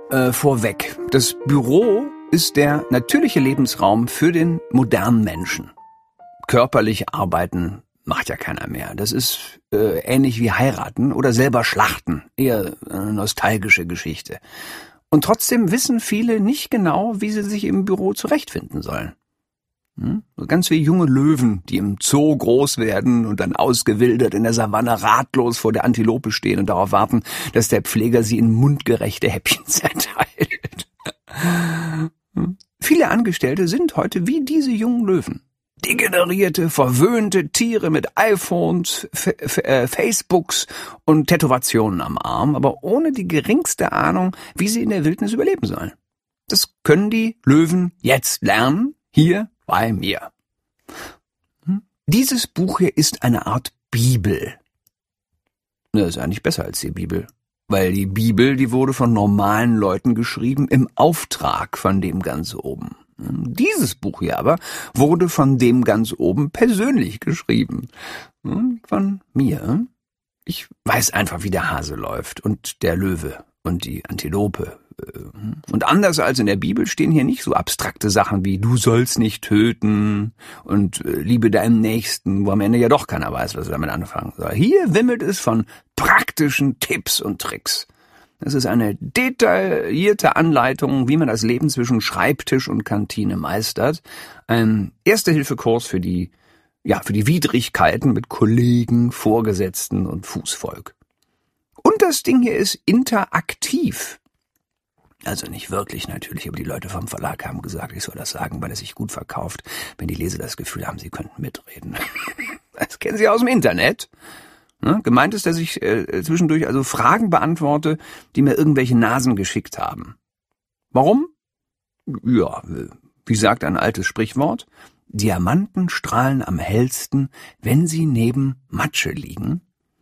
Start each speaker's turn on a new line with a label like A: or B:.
A: Vorweg. Das Büro ist der natürliche Lebensraum für den modernen Menschen. Körperlich arbeiten macht ja keiner mehr. Das ist ähnlich wie heiraten oder selber schlachten. Eher eine nostalgische Geschichte. Und trotzdem wissen viele nicht genau, wie sie sich im Büro zurechtfinden sollen. Ganz wie junge Löwen, die im Zoo groß werden und dann ausgewildert in der Savanne ratlos vor der Antilope stehen und darauf warten, dass der Pfleger sie in mundgerechte Häppchen zerteilt. Viele Angestellte sind heute wie diese jungen Löwen. Degenerierte, verwöhnte Tiere mit iPhones, Facebooks und Tätowationen am Arm, aber ohne die geringste Ahnung, wie sie in der Wildnis überleben sollen. Das können die Löwen jetzt lernen, hier bei mir. Dieses Buch hier ist eine Art Bibel. Das ist eigentlich besser als die Bibel. Weil die Bibel, die wurde von normalen Leuten geschrieben im Auftrag von dem ganz oben. Dieses Buch hier aber wurde von dem ganz oben persönlich geschrieben. Von mir. Ich weiß einfach, wie der Hase läuft und der Löwe und die Antilope. Und anders als in der Bibel stehen hier nicht so abstrakte Sachen wie du sollst nicht töten und liebe deinem Nächsten, wo am Ende ja doch keiner weiß, was er damit anfangen soll. Hier wimmelt es von praktischen Tipps und Tricks. Es ist eine detaillierte Anleitung, wie man das Leben zwischen Schreibtisch und Kantine meistert. Ein Erste-Hilfe-Kurs für die Widrigkeiten mit Kollegen, Vorgesetzten und Fußvolk. Und das Ding hier ist interaktiv. Also nicht wirklich natürlich, aber die Leute vom Verlag haben gesagt, ich soll das sagen, weil es sich gut verkauft, wenn die Leser das Gefühl haben, sie könnten mitreden. Das kennen sie aus dem Internet. Gemeint ist, dass ich zwischendurch also Fragen beantworte, die mir irgendwelche Nasen geschickt haben. Warum? Ja, wie sagt ein altes Sprichwort? Diamanten strahlen am hellsten, wenn sie neben Matsche liegen.